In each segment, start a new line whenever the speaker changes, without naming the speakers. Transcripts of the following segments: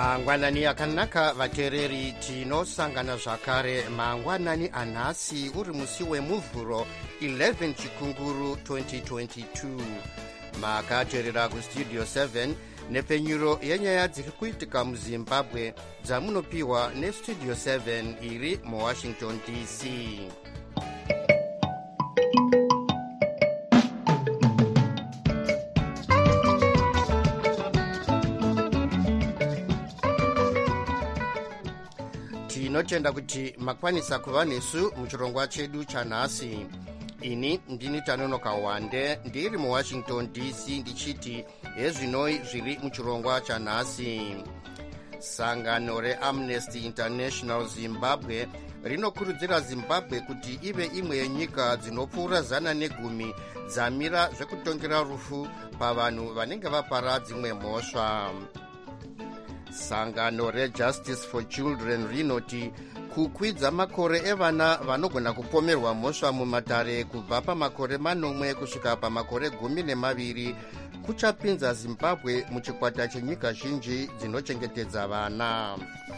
mangwanani akanaka vateereri, tinosangana zvakare mangwanani anhasi uri musi wemuvhuro 11 chikunguru 2022. makateerera kustudio 7 nepfenyuro yenyaya dziri kuitika muzimbabwe dzamunopiwa nestudio 7 iri muwashington dc. tinotenda kuti makwanisa kuva nesu muchirongwa chedu chanhasi. ini ndini Tanonoka Wande ndiri muwashington dc ndichiti hezvinoi zviri muchirongwa chanhasi. sangano reamnesty international zimbabwe rinokurudzira zimbabwe kuti ive imwe yenyika dzinopfuura 110 dzamira zvekutongera rufu pavanhu vanenge vapara dzimwe mhosva. sangano rejustice for children rinoti kukwidza makore evana vanogona kupomerwa mhosva mumatare kubva pamakore 8 kusvika pamakore 12 kuchapinza zimbabwe muchikwata chenyika zhinji dzinochengetedza vana.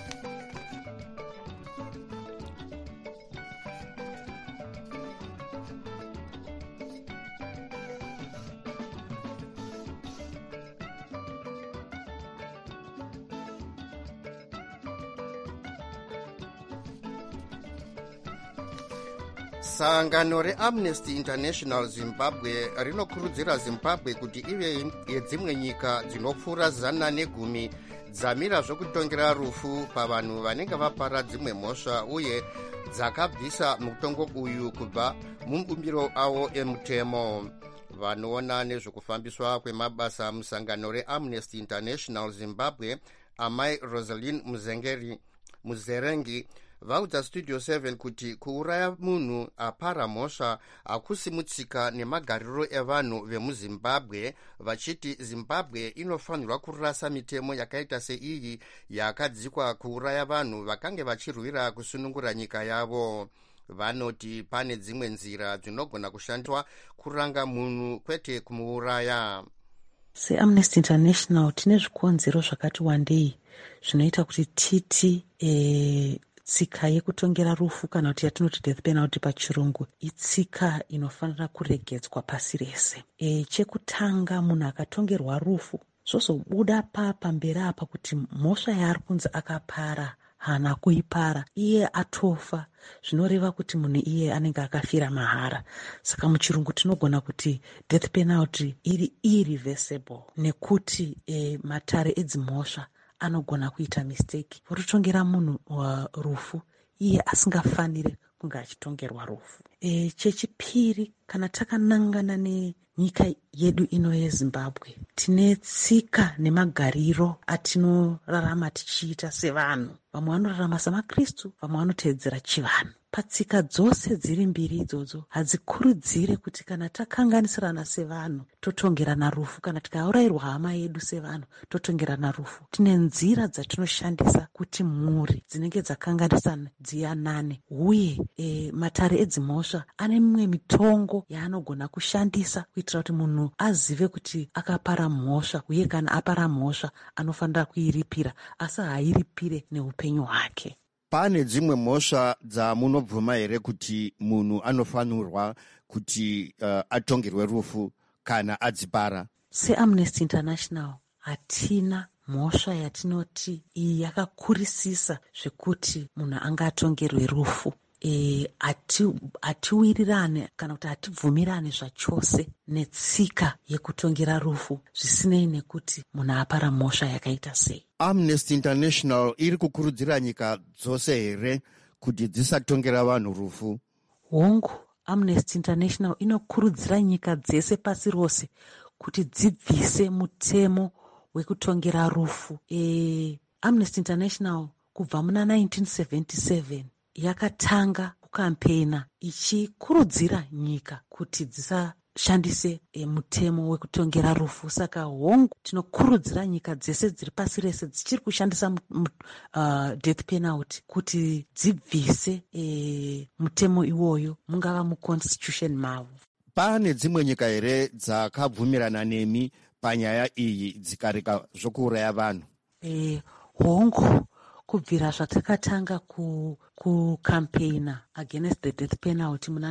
sangano reamnesty international zimbabwe rinokurudzira zimbabwe kuti ive yedzimwe nyika dzinopfuura 110 dzamira zvekutongera rufu pavanhu vanenge vapara dzimwe mhosva uye dzakabvisa mutongo uyu kubva mumabumbiro avo emutemo. vanoona nezvekufambiswa kwemabasa musangano reamnesty international zimbabwe amai Rosalind Muzerengi vaudza studio 7 kuti kuuraya munhu apara mhosva hakusi mutsika nemagariro evanhu vemuzimbabwe, vachiti zimbabwe inofanirwa kurasa mitemo yakaita seiyi yakadzikwa kuuraya vanhu vakange vachirwira kusunungura nyika yavo. vanoti pane dzimwe nzira dzinogona kushandiswa kuranga munhu kwete kumuuraya.
seamnesty international tine zvikonzero zvakati wandei zvinoita kuti titi tsika yekutongera rufu kana kuti yatinoti death penalty pachirungu itsika inofanira kuregedzwa pasi rese. chekutanga munhu akatongerwa rufu zvozobuda pamberi apa kuti mhosva yaari kunzi akapara hana kuipara, iye atofa, zvinoreva kuti munhu iye anenge akafira mahara. saka muchirungu tinogona kuti death penalty iri irreversible nekuti matare edzimhosva anogona kuita mistake vototongera munhu rufu iye asingafaniri kunge achitongerwa rufu. chechipiri, kana takanangana nenyika yedu ino yezimbabwe tine tsika nemagariro atinorarama tichiita sevanhu. vamwe vanorarama samakristu, vamwe vanoteedzera chivanhu. patsika dzose dziri mbiri idzodzo hadzikurudzire kuti kana takanganisirana sevanhu totongerana rufu, kana tikaurayirwa hama yedu sevanhu totongerana rufu. tine nzira dzatinoshandisa kuti mhuri dzinenge dzakanganisana dziyanane, uye matare edzimhosva ane mimwe mitongo yaanogona kushandisa kuitira kuti munhu azive kuti akapara mhosva, uye kana apara mhosva anofanira kuiripira, asi hairipire neupenyu hwake.
pane dzimwe mhosva dzamunobvuma here kuti munhu anofanirwa kuti atongerwe rufu kana adzipara?
seamnesty international hatina mhosva yatinoti iyi yakakurisisa zvekuti munhu angatongerwe rufu. hatiwirirane kana kuti hatibvumirane zvachose netsika yekutongera rufu zvisinei nekuti munhu apara mhosva yakaita sei.
amnesty international iri kukurudzira nyika dzose here kuti dzisatongera vanhu rufu?
hongu, amnesty international inokurudzira nyika dzese pasi rose kuti dzibvise mutemo wekutongera rufu. amnesty international kubva muna 1977 yakatanga kukampena ichikurudzira nyika kuti dzisashandise mutemo wekutongera rufu. saka hongu tinokurudzira nyika dzese dziri pasi rese dzichiri kushandisa death penalty kuti dzibvise mutemo iwoyo mungava muconstitution mavo.
pane dzimwe nyika here dzakabvumirana nemi panyaya iyi dzikareka zvokuuraya vanhu?
hongu kubvira zvatakatanga kucampaigna against the death penalty muna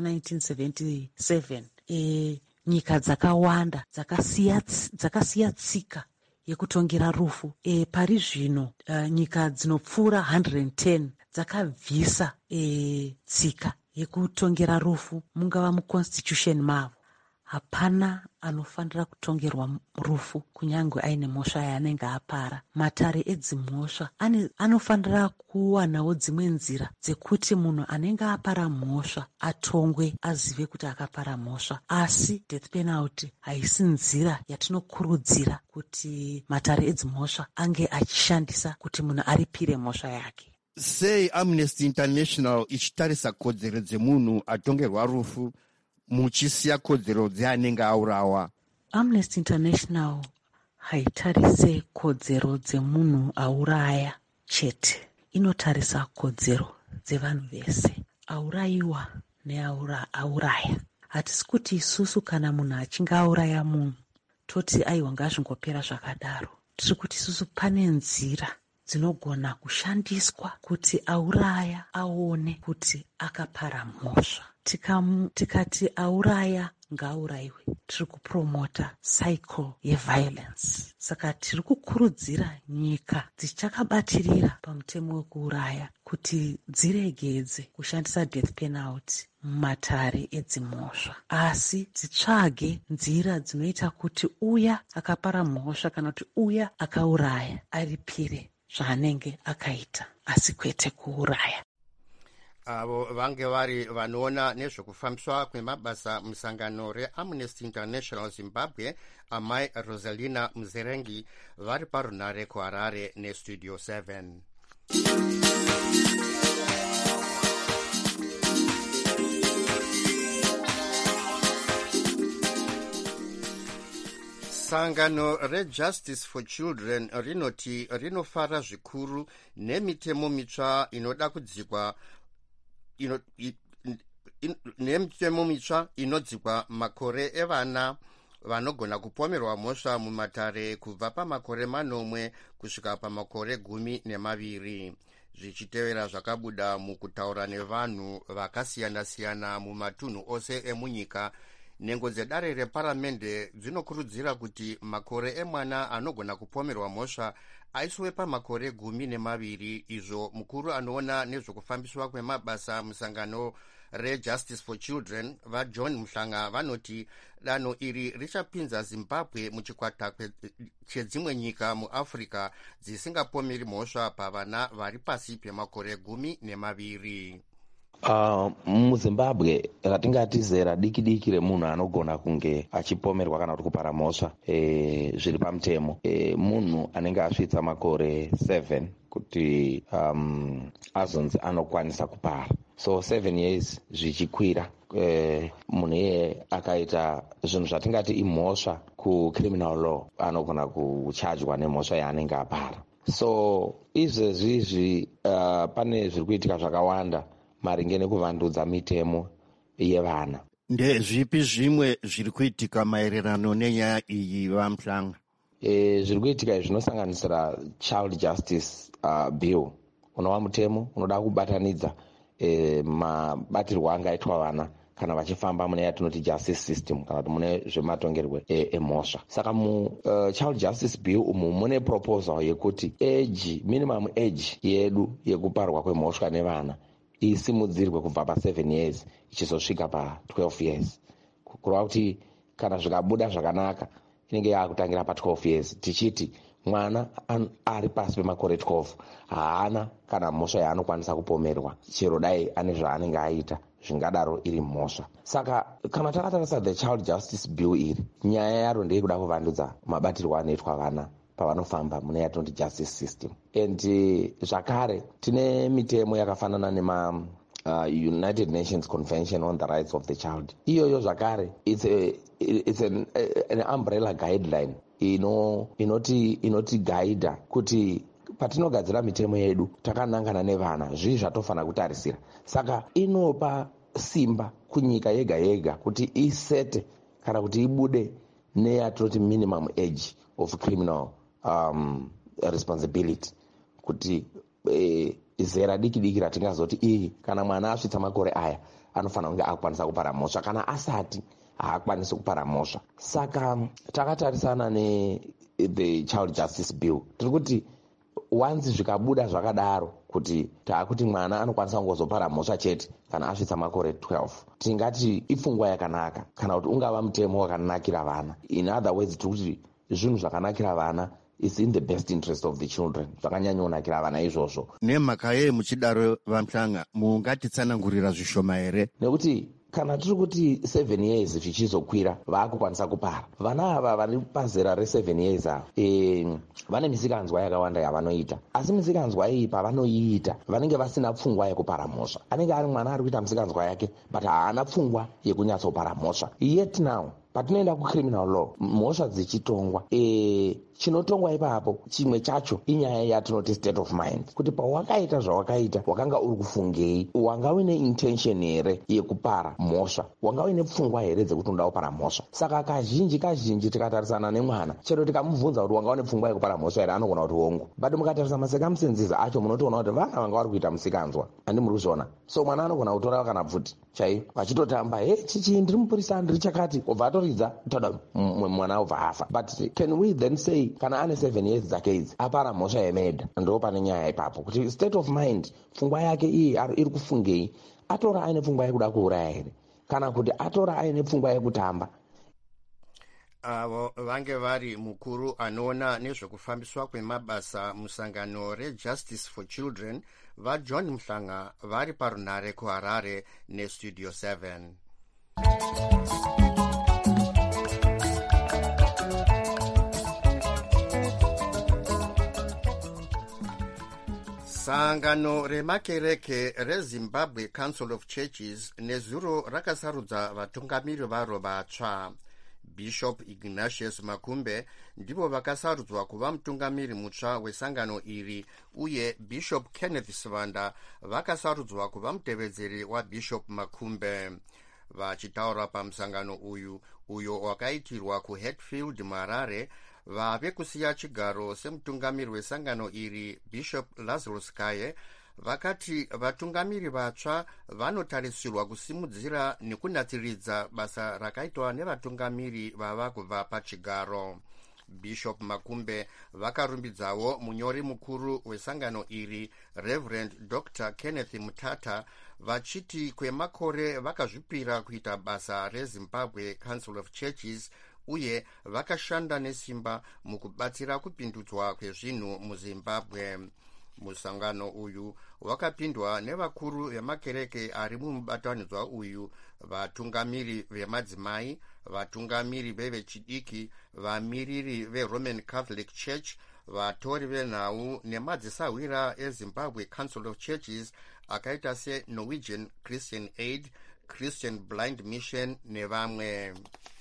1977 nyika dzakawanda dzakasiya tsika yekutongera rufu. Pari zvino nyika dzinopfuura 110 dzakabvisa tsika yekutongera rufu mungava muconstitution mavo. Hapana anofanira kutongerwa rufu kunyange aine mhosva yaanenge apara. Matare edzimhosva anofanira kuwanawo dzimwe nzira dzekuti munhu anenge apara mhosva atongwe azive kuti akapara mhosva, asi death penalty haisi nzira yatinokurudzira kuti matare edzimhosva ange achishandisa kuti munhu aripire mhosva yake.
Sei Amnesty International ichitarisa kodzero dzemunhu atongerwa rufu muchisiya kodzero dzeanenge aurawa?
Amnesty International haitarise kodzero dzemunhu auraya chete, inotarisa kodzero dzevanhu vese, aurayiwa neauraya. Hatisi kuti isusu kana munhu achinge auraya munhu toti aiwa ngazvingopera zvakadaro. Tiri kuti isusu pane nzira dzinogona kushandiswa kuti auraya aone kuti akapara mhosva. Tikati auraya ngaaurayiwe, tiri kupromota cycle yeviolence. Saka tiri kukurudzira nyika dzichakabatirira pamutemo wekuuraya kuti dziregedze kushandisa death penalty mumatare edzimhosva, asi dzitsvage nzira dzinoita kuti uya akapara mhosva kana kuti uya akauraya aripire zvaanenge akaita, asi kwete kuuraya.
Avo vange vari vanoona nezvekufambiswa kwemabasa musangano reAmnesty International Zimbabwe, amai Rosalina Muzerengi, vari parunare kuHarare neStudio 7. Sangano reJustice for Children rinoti rinofara zvikuru nemitemo mitsva inoda kudzikwa nemitemo mitsva inodzikwa makore evana vanogona kupomerwa mhosva mumatare kubva pamakore 8 kusvika pamakore 12, zvichitevera zvakabuda mukutaura nevanhu vakasiyana-siyana mumatunhu ose emunyika. Nhengo dzedare reparamende dzinokurudzira kuti makore emwana anogona kupomerwa mhosva aiswe pamakore 12. Izvo mukuru anoona nezvekufambiswa kwemabasa musangano reJustice for Children vaJohn Muhlanga vanoti danho iri richapinza Zimbabwe muchikwata chedzimwe nyika muAfrica dzisingapomeri mhosva pavana vari pasi pemakore 12.
MuZimbabwe ratingati zera diki remunhu anogona kunge achipomerwa kana kuti kupara mhosva zviri pamutemo munhu anenge asvitsa makore 7 kuti azonzi anokwanisa kupara. So 7 years zvichikwira munhu iye akaita zvinhu zvatingati imhosva kucriminal law anogona kuchajwa nemhosva yaanenge apara. So izvezvi pane zviri kuitika zvakawanda maringe nekuvandudza mitemo yevana.
Ndezvipi zvimwe zviri kuitika maererano nenyaya iyi vaMuhlanga?
Zviri kuitika zvinosanganisira Child Justice Bill, unova mutemo unoda kubatanidza mabatirwo angaitwa vana kana vachifamba mune yatinoti justice system kana kuti mune zvematongerwe emhosva. Saka Child Justice Bill umu mune proposal yekuti minimum age yedu yekuparwa kwemhosva nevana isimudzirwe kubva pa7 years ichizosvika pa12 years. Kureva kuti kana zvikabuda zvakanaka inenge yakutangira pa12 years, tichiti mwana ari pasi pemakore 12 haana kana mhosva yaanokwanisa kupomerwa chero dai ane zvaanenge aita zvingadaro iri mhosva. Saka kana takatarisa the Child Justice Bill iri, nyaya yaro ndeyekuda kuvandudza mabatirwo anoitwa vana pavanofamba mune yatinoti justice system. And zvakare tine mitemo yakafanana nema United Nations Convention on the Rights of the Child. Iyoyo zvakare it's an umbrella guideline inoti gaidha kuti patinogadzira mitemo yedu takanangana nevana zvii zvatofana kutarisira. Saka inopa simba kunyika yega yega kuti isete kana kuti ibude neyatinoti minimum age of criminal responsibility kuti zera diki diki ratingazoti iyi kana mwana asvitsa makore aya anofanira kunge akukwanisa kupara mhosva, kana asati haakwanisi kupara mhosva. Saka takatarisana the Child Justice Bill, tiri kuti once zvikabuda zvakadaro kuti taakuti mwana anokwanisa kungozopara mhosva chete kana asvitsa makore 12, tingati ipfungwa yakanaka kana kuti ungava mutemo wakanakira vana. In other words, tikuti zvinhu zvakanakira vana is in the best interest of the children, zvakanyanyonakira vana izvozvo.
Nemhaka yeye muchidaro Vamhlanga, mungatitsanangurira zvishoma here?
Nekuti kana tiri kuti 7 years zvichizokwira vaakukwanisa kupara, vana ava vari pazera re7 years ava vane misikanzwa yakawanda yavanoita, asi misikanzwa iyi pavanoiita vanenge vasina pfungwa yekupara mhosva. Anenge ari mwana ari kuita misikanzwa yake but haana pfungwa yekunyatsopara mhosva. Yet now patinoenda kucriminal law, mhosva dzichitongwa, chinotongwa ipapo chimwe chacho inyaya yatinoti state of mind, kuti pawakaita zvawakaita wakanga uri kufungei, wanga uine intention here yekupara mhosva, wanga uine pfungwa here dzekuti unoda kupara mhosva. Saka kazhinji tikatarisana nemwana, chero tikamubvunza kuti wanga une pfungwa yekupara mhosva here, anogona kuti hongu, but mukatarisa masekamusenzizi acho munotoona kuti vana vanga vari kuita musikanzwa, handi muri kuzviona. So mwana anogona kutora kana bvuti chaiyo vachitotamba, chichi ndiri mupurisa ndiri chakati, obva atoridza toda mwana obva afa. But can we then say kana ane 7 years dzake idzi apara mhosva yemedha? Ndo pane nyaya ipapo kuti state of mind, pfungwa yake iyi iri kufungei, atora aine pfungwa yekuda kuuraya here kana kuti atora aine pfungwa yekutamba.
Avo vange vari mukuru anoona nezvekufambiswa kwemabasa musangano reJustice for Children vaJohn Mhlanga vari parunare kuHarare neStudio 7. Sangano remakereke reZimbabwe Council of Churches nezuro rakasarudza vatungamiri varo vatsva. Bishop Ignatius Makumbe ndivo vakasarudzwa kuva mutungamiri mutsva wesangano iri, uye Bishop Kenneth Sivanda vakasarudzwa kuva mutevedzeri waBishop Makumbe. Vachitaura pamusangano uyo wakaitirwa kuHatfield muHarare, vave kusiya chigaro semutungamiri wesangano iri Bishop Lazarus Kaye vakati vatungamiri vatsva vanotarisirwa kusimudzira nekunatsiridza basa rakaitwa nevatungamiri vava kubva pachigaro. Bishop Makumbe vakarumbidzawo munyori mukuru wesangano iri Reverend Dr. Kenneth Mutata vachiti kwemakore vakazvipira kuita basa reZimbabwe Council of Churches uye vakashanda nesimba mukubatsira kupindudzwa kwezvinhu muZimbabwe. Musangano uyu wakapindwa nevakuru vemakereke ari mumubatanidzwa uyu, vatungamiri vemadzimai, vatungamiri vevechidiki, vamiriri veRoman Catholic Church, vatori venhau nemadzisahwira eZimbabwe Council of Churches akaita seNorwegian Christian Aid, Christian Blind Mission nevamwe.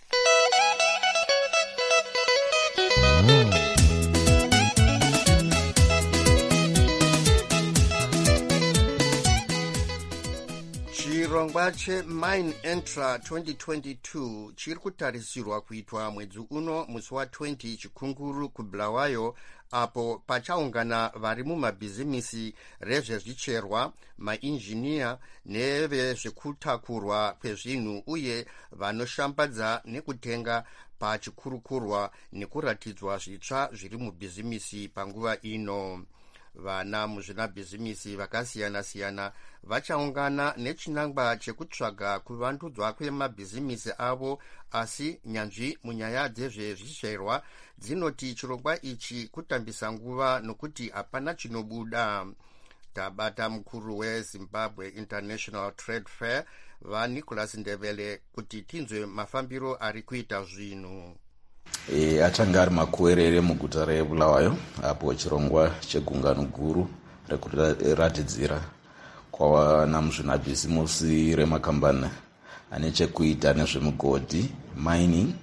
Chirongwa cheMine Entra 2022 chiri kutarisirwa kuitwa mwedzi uno musi wa20 chikunguru kuBulawayo, apo pachaungana vari mumabhizimisi rezvezvicherwa, mainjiniya nevezvekutakurwa kwezvinhu uye vanoshambadza nekutenga pachikurukurwa nekuratidzwa zvitsva zviri mubhizimisi panguva ino. Vana muzvinabhizimisi vakasiyana-siyana vachaungana nechinangwa chekutsvaga kuvandudzwa kwemabhizimisi avo, asi nyanzvi munyaya dzezvezvicherwa dzinoti chirongwa ichi kutambisa nguva nokuti hapana chinobuda. Tabata mukuru weZimbabwe International Trade Fair vaNicholas Ndebele kuti tinzwe mafambiro ari kuita zvinhu.
Achanga ari makuwerere muguta reBulawayo, apo chirongwa chegungano guru rekuratidzira kwavana muzvinabhisimusi remakambani ane chekuita nezvemugodhi, mining,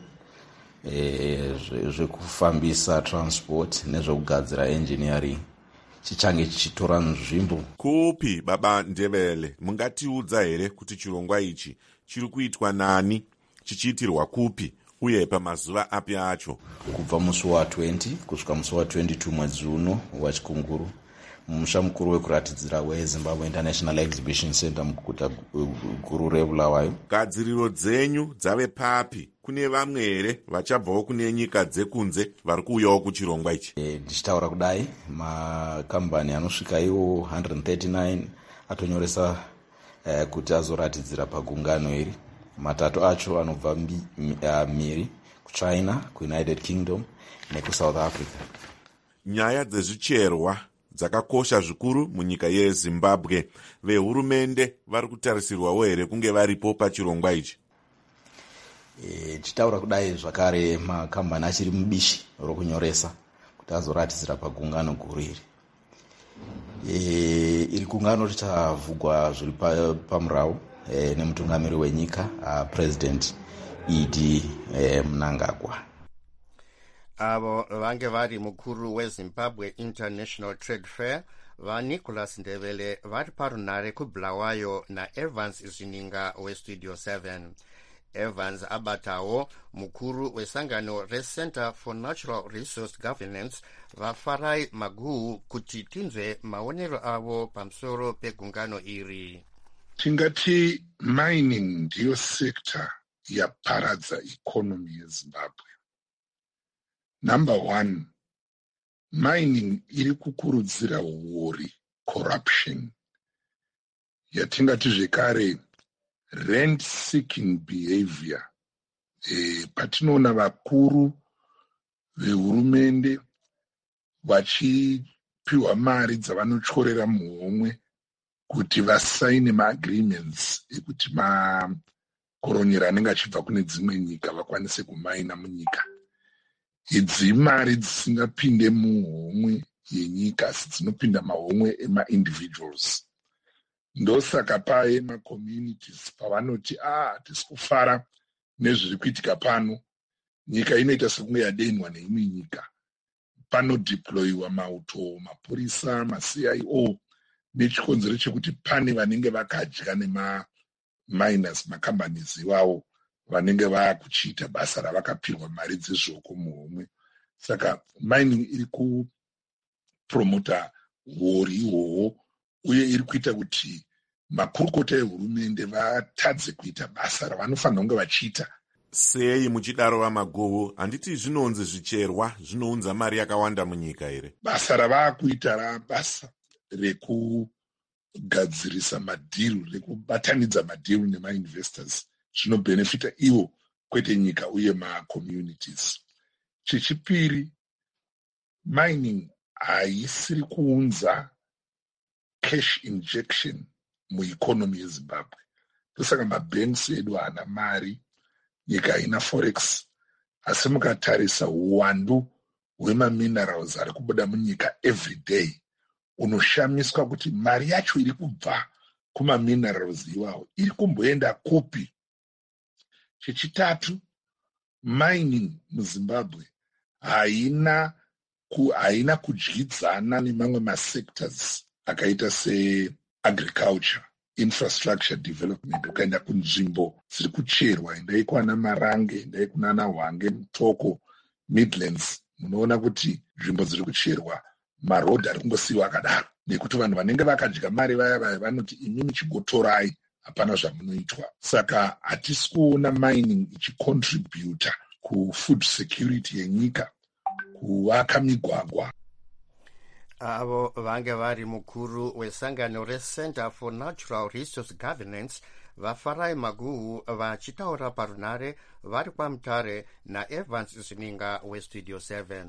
zvekufambisa transport nezvekugadzira engineering chichange chichitora nzvimbo.
Kupi baba Ndebele, mungatiudza here kuti chirongwa ichi chiri kuitwa nani, chichiitirwa kupi uye pamazuva api acho?
Kubva musi wa20 kusvika musi wa22 mwedzi uno wachikunguru mumusha mukuru wekuratidzira wezimbabwe international exhibition center muguta guru rebulawayo.
gadziriro dzenyu dzave papi? kune vamwe here vachabvawo kune nyika dzekunze vari kuuyawo kuchirongwa ichi?
Ndichitaura kudai, makambani anosvika iwo 139 atonyoresa kuti azoratidzira pagungano iri. Matatu acho anobva mhiri kuchina, kuunited kingdom nekuSouth Africa.
Nyaya dzezvicherwa dzakakosha zvikuru munyika yeZimbabwe. Vehurumende vari kutarisirwawo here kunge varipo pachirongwa ichi?
Tichitaura kudai zvakare, makambani achiri mubishi rokunyoresa kuti azoratidzira pagungano guru iri. Iri gungano richavhugwa zviri pamurau nemutungamiri wenyika President Idi Mnangagwa.
Avo vange vari mukuru weZimbabwe International Trade Fair vaNicholas Ndebele vari parunare kuBulawayo naEvans Zvininga weStudio 7. Evans abatawo mukuru wesangano reCenter for Natural Resource Governance vaFarai Maguhu kuti tinzwe maonero avo pamusoro pegungano iri.
Tingati mining ndiyo sector yaparadza economy yeZimbabwe. Number one, mining iri kukurudzira uori, corruption, yatingati zvekare rent seeking behavior. Patinoona vakuru vehurumende vachipiwa mari dzavanotyorera muhomwe kuti vasaine maagreements ekuti makoronyera anenge achibva kune dzimwe nyika vakwanise kumaina munyika. Idzi mari dzisingapinde muhomwe yenyika asi dzinopinda mahomwe ema-individuals. Ndosaka paye ma-communities pavanoti tisi kufara nezviri kuitika pano, nyika inoita sekunge yadenwa neimwe nyika. Panodeployiwa mauto, mapurisa, ma-CIO nechikonzero chekuti pane vanenge vakadya nema-miners, macompanies iwawo vanenge vakuchiita basa ravakapirwa mari dzezvoko muhomwe. Saka mining iri kupromota uori ihwohwo uye iri kuita kuti makurukota ehurumende vatadze kuita basa ravanofanira kunge vachiita.
Sei muchidaro vaMaguhu? Handiti zvinonzi zvicherwa zvinounza mari yakawanda munyika here?
Basa ravakuita rabasa rekugadzirisa madhiru, rekubatanidza madhiru nemainvestors zvinobhenefita ivo kwete nyika uye macommunities. Chechipiri, mining haisiri kuunza cash injection mueconomy yeZimbabwe. Tosaka mabanks edu haana mari, nyika haina forex, asi mukatarisa uwandu hwemaminerals ari kubuda munyika every day, unoshamiswa kuti mari yacho iri kubva kumaminerals iwawo iri kumboenda kupi. Chechitatu, mining muZimbabwe haina kudyidzana nemamwe masectors akaita seagriculture, infrastructure development. Ukaenda kunzvimbo dziri kucherwa, endai kwana Marange, endai kunana Hwange, Mutoko, Midlands, munoona kuti nzvimbo dziri kucherwa marodhi ari kungosiyiwa akadaro, nekuti vanhu vanenge vakadya mari vaya vanoti imimi chigotorai, hapana zvamunoitwa. Saka hatisi kuona mining ichicontributa kufood security yenyika, kuvaka migwagwa.
Avo vange vari mukuru wesangano reCenter for Natural Resource Governance vaFarai Maguhu vachitaura parunare vari pamutare naEvans Zvininga weStudio 7.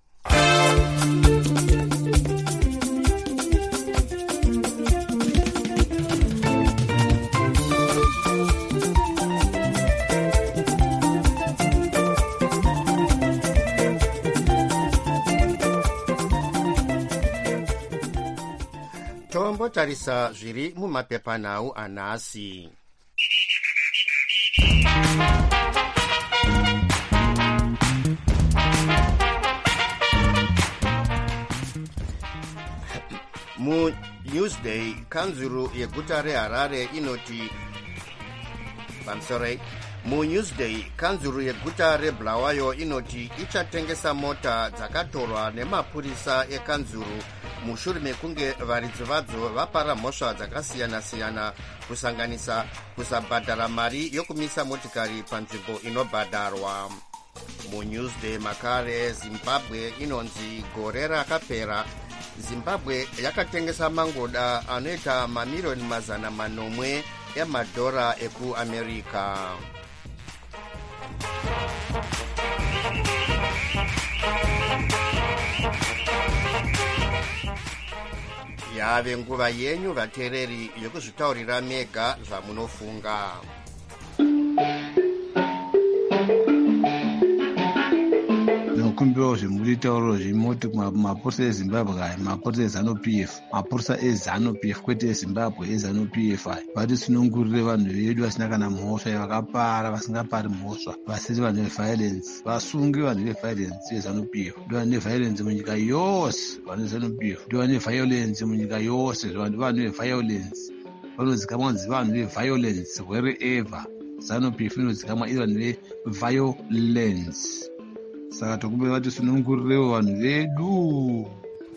Tombotarisa zviri mumapepanhau anhasi. MuNewsday, kanzuru yeguta reHarare inoti MuNewsday, kanzuru yeguta reBulawayo inoti ichatengesa mota dzakatorwa nemapurisa ekanzuru mushure mekunge varidzi vadzo vapara mhosva dzakasiyana-siyana kusanganisa kusabhadhara mari yokumisa motikari panzvimbo inobhadharwa. muNewsday makare zimbabwe inonzi gore rakapera zimbabwe yakatengesa mangoda anoita mamiriyoni 800 emadhora ekuamerica. yave nguva yenyu vateereri yokuzvitaurira mega zvamunofunga.
nokumbiwa zvimuri tauro zvimoti mapurisa ezimbabwe aya mapurisa ezanu-pf mapurisa ezanu-pf kwete ezimbabwe ezanu-pf aya vatisunungurire vanhu vedu vasina kana mhosva vakapara vasingapari mhosva vasiri vanhu veviolence vasunge vanhu veviolence vezanu-pf ndivanhu neviolence munyika yose vanhu vezanu-pf ndivanhu neviolence munyika yose vanhu veviolence vanozikamwa kunzi vanhu veviolence wherever zanu-pf inozikamwa iri vanhu veviolence. Saka tokumbe vatisunungurirewo vanhu vedu.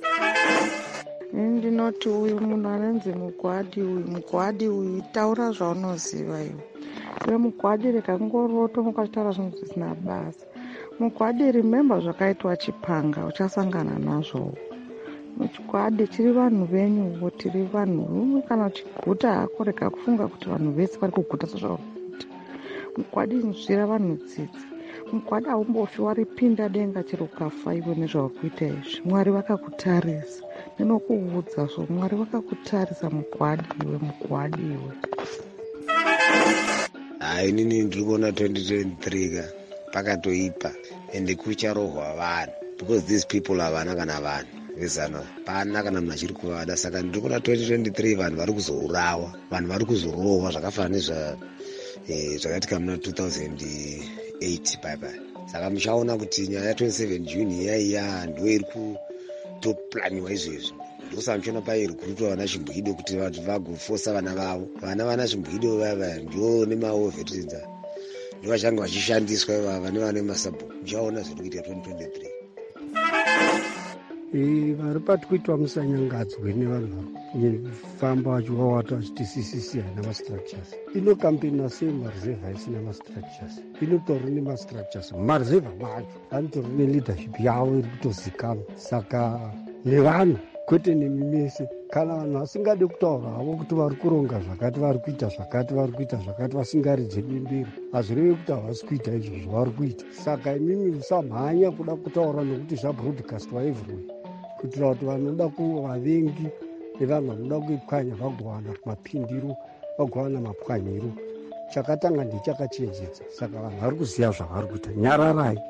Ndinoti uyu munhu anonzi mugwadi uyu taura zvaunoziva iwe. Iwe mugwadi reka ngorotomuka uchitaura zvinhu zvisina basa. Mugwadi remember zvakaitwa Chipanga uchasangana nazvo. Mugwadi tiri vanhu venyu tiri vanhu kana uchiguta hako reka kufunga kuti vanhu vese vari kuguta sezvakuita. Mugwadi nzvira vanhu tsitsi. Mugwadi haumbofi waripinda denga chero ukafa iwe nezvauri kuita izvi. Mwari vakakutarisa. Ndinokuudza zvo Mwari vakakutarisa mugwadi iwe.
Inini ndiri kuona 2023 pakatoipa ende kucharohwa vanhu because these people havana kana vanhu vezana pana kana munhu achiri kuvada. Saka ndiri kuona 2023 vanhu vari kuzourawa, vanhu vari kuzorohwa zvakafanana nezvakaitika muna 2008 bye. Saka muchaona kuti nyaya 27 June yaiya ndo iri kutoplaniwa izvezvi. Ndosaka muchiona pairi kurutwa vana chimbwido kuti vantu vagofosa vana vavo. Vana chimbwido vava ndo nemaovetinza ndo vachanga vachishandiswa ivava nevane masabhuku. Muchaona zviri kuita 2023.
Vari patikuitwa musanyangadzwe nevanhu varikufamba vachivawata vachiti CCC haina mastructures. Ino kampeni sei marizevha isina mastructures? Inotori nemastructures marizevha macho anotori neleadership yavo iri kutozikanwa. Saka nevanhu kwete nemimese kana vanhu vasingade kutaura havo kuti vari kuronga zvakati, vari kuita zvakati vasingaridze bimbiri, hazvirevi kuti havasi kuita izvozvo vari kuita. Saka imimi musamhanya kuda kutaura nokuti zvabroadcastwa everywhere kuitira kuti vanoda kuvavengi nevanhu vanoda kuipwanya vagowana mapindiro, vagowana mapwanyiro. Chakatanga ndechakachenjedza. Saka vanhu vari kuziva zvavari kuita. Nyararai.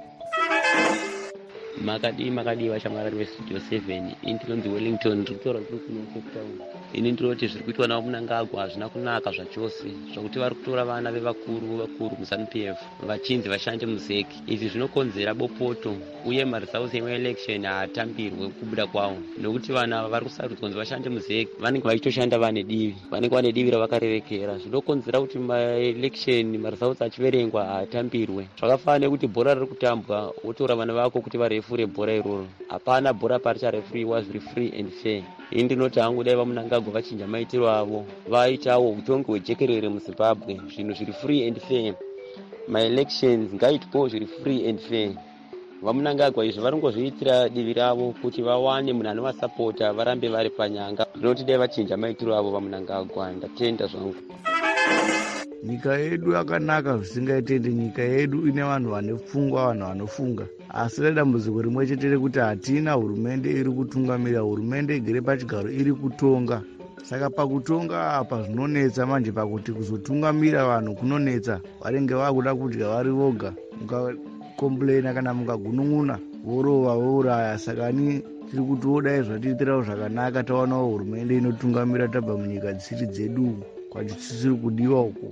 makadii vachamwari vestudio 7 indinonzi Wellington ndiri kutaura ndiri kuno Cape Town. Ini ndinoti zviri kuitwa navo Mnangagwa hazvina kunaka zvachose, zvakuti vari kutora vana vevakuru muZANU-PF vachinzi vashande muzeki. Izvi zvinokonzera bopoto uye maresults emaelection haatambirwe kubuda kwavo nokuti vana ava vari kusarudzwa kunzi vashande muzeki vanenge vachitoshanda vane divi ravakarerekera. Zvinokonzera kuti maelection maresults achiverengwa haatambirwe. Zvakafanana nekuti bhora riri kutambwa wotora vana vako kuti varefure bhora iroro. Hapana bhora paricharefuriwa zviri free and fair. Ini ndinoti hangu dai vaMnangagwa vachinja maitiro avo vaitawo utongi hwejekerere muZimbabwe, zvinhu zviri free and fair. Maelections ngaitwewo zviri free and fair. VaMnangagwa izvi vari ngozviitira divi ravo kuti vawane munhu anovasapota varambe vari panyanga. Ndinoti dai vachinja maitiro avo vaMnangagwa. Ndatenda zvangu.
Nyika yedu yakanaka zvisingaitende. Nyika yedu ine vanhu vane pfungwa, vanhu vanofunga. Asi dambudziko rimwe chete rekuti hatina hurumende iri kutungamira. Hurumende igere pachigaro iri kutonga. Saka pakutonga apa zvinonetsa manje, pakuti kuzotungamira vanhu kunonetsa. Vanenge vakuda kudya vari voga, mukakomplaina kana mukagunun'una vorova vouraya. Saka ni tiri kutiodai zvatiitirawo zvakanaka, taonawo hurumende inotungamira tabva munyika dzisiri dzedu kwatisiri kudiwa uko.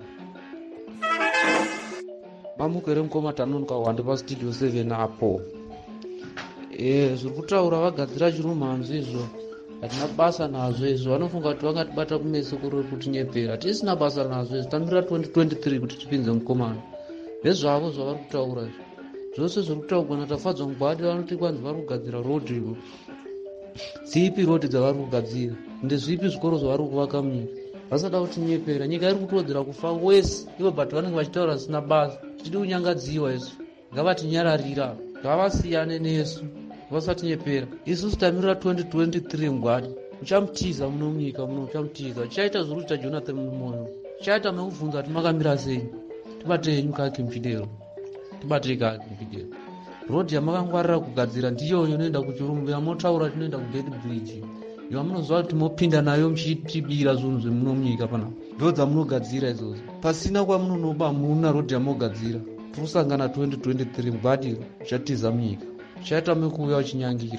Mamukere mukoma tanonoka wande pastudio 7 apo. Zviri kutaura vagadzira chirumhanzi izvo hatina basa nazvo izvo. Vanofunga kuti vangatibata kumeso kutinyepera. Tisina basa nazvo izvo. Tamirira 2023 kuti tipinze mukomana. Vezvavo zvavari kutaura izvo. Zvose zviri kutaurwa natafadzwa Mugwadi vanoti kwanzi vari kugadzira road. dzipi rodi dzavari kugadzira, ndezvipi zvikoro zvavari kuvaka munyika. Vasada kutinyepera, nyika iri kutodzera kufa wese ivo, but vanenge vachitaura zvisina basa. Tidi kunyangadziwa isu, ngavatinyararira, ngavasiyane nesu, vasatinyepera. Isusu tamirira 2023 Mugwadi, uchamutiza muno munyika muno, uchamutiza chichaita zviri kuita Jonathan mumoyo, chichaita mekubvunza kuti makamira sei. Tibatei nyika yake Mfidero, tibatei kake Mfidero. Rodi yamakangwarira kugadzira ndiyo inoenda kuchirumbu, yamotaura tinoenda kuGate Bridge, yamunozva kuti mopinda nayo muchitibira zvinhu zvemuno munyika panapa, ndo dzamunogadzira idzodzo. Pasina kwamunonoba muna rodi yamogadzira. Tirusangana 2023 Mugwadi uchatiza munyika, uchaita mekuuya uchinyangira.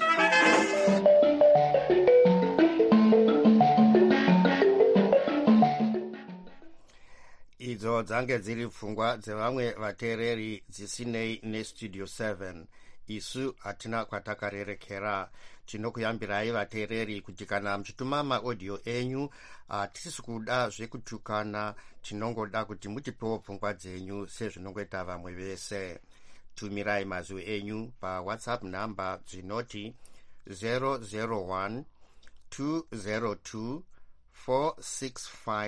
Idzo dzange dziri pfungwa dzevamwe vateereri dzisinei nestudio 7. Isu hatina kwatakarerekera. Tinokuyambirai vateereri kuti kana muchituma maaudio enyu hatisi kuda zvekutukana, tinongoda kuti mutipewo pfungwa dzenyu sezvinongoita vamwe vese. Tumirai mazwi enyu paWhatsApp namba dzinoti 001 202 465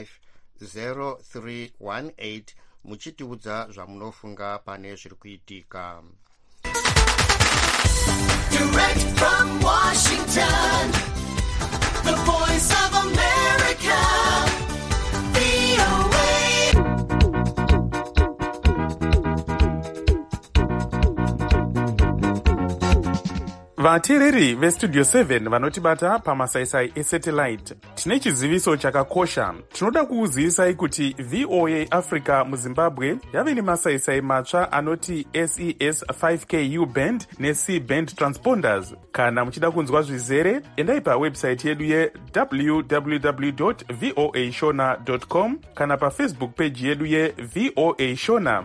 0318 muchitiudza zvamunofunga pane zviri kuitika.
Direct from Washington, the voice of America, VOA.
Vateereri vestudio 7 vanotibata pamasaisai esatellite, tine chiziviso chakakosha. Tinoda kukuzivisai kuti VOA Africa muZimbabwe yave nemasaisai matsva anoti SES 5K U-band neC-band transponders. Kana muchida kunzwa zvizere, endai pawebsite yedu ye-www.voashona.com kana pafacebook page yedu ye-VOA Shona.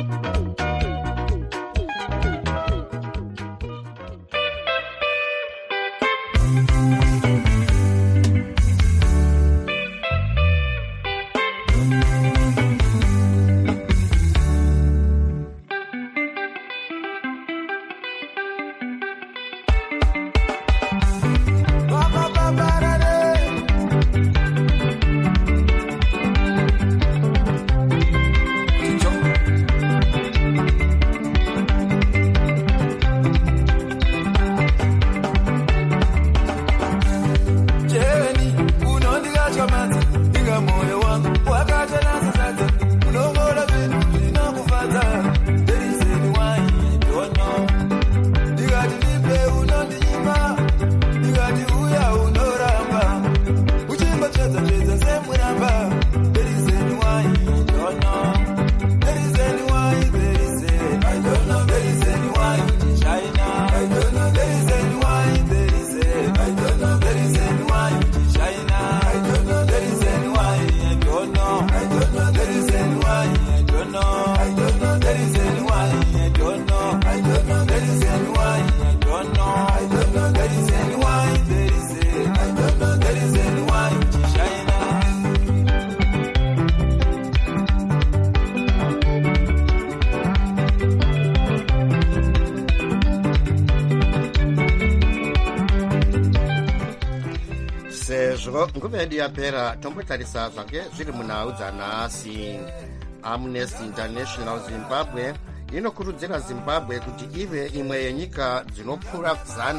Nguva yedu yapera tombotarisa zvange zviri munhau dzanhasi. Amnesty International Zimbabwe inokurudzira Zimbabwe kuti ive imwe yenyika dzinopfuura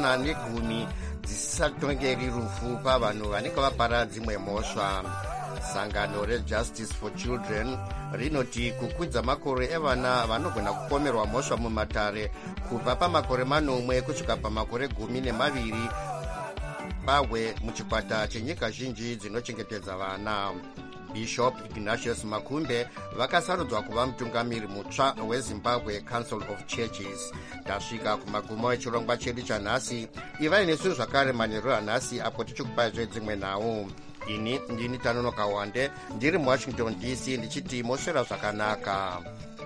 110 dzisisatongeri rufu pavanhu vanenge vapara dzimwe mhosva. Sangano reJustice for Children rinoti kukwidza makore evana vanogona kupomerwa mhosva mumatare kubva pamakore 8 kusvika pamakore 12 pawe muchikwata chenyika zhinji dzinochengetedza vana. Bishop Ignatius Makumbe vakasarudzwa kuva mutungamiri mutsva weZimbabwe Council of Churches. Tasvika kumagumo echirongwa chedu chanhasi. Ivai nesu zvakare manheru anhasi apo tichikupai zvedzimwe nhau. Ini ndini Tanonoka Wande ndiri muWashington DC ndichiti moswera zvakanaka.